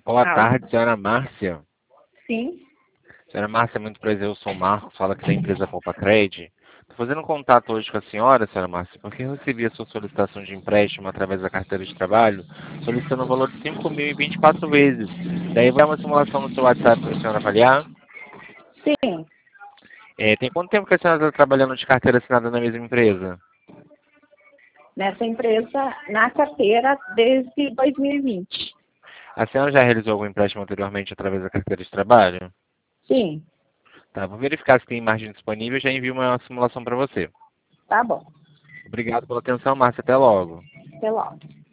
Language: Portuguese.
Boa Alô? tarde, senhora Márcia. Sim, Senhora Márcia, muito prazer, eu sou o Marcos, fala aqui da empresa Poupa-Cred. Estou fazendo um contato hoje com a senhora Márcia, porque eu recebi a sua solicitação de empréstimo através da carteira de trabalho, solicitando o valor de 5.024 vezes. Daí vai uma simulação no seu WhatsApp para a senhora avaliar. sim. Tem quanto tempo que a senhora está trabalhando de carteira assinada na mesma empresa? Nessa empresa, na carteira, desde 2020. A senhora já realizou algum empréstimo anteriormente através da carteira de trabalho? Sim, Tá, vou verificar se tem margem disponível e já envio uma simulação para você. tá bom. Obrigado pela atenção, Márcia. Até logo. Até logo.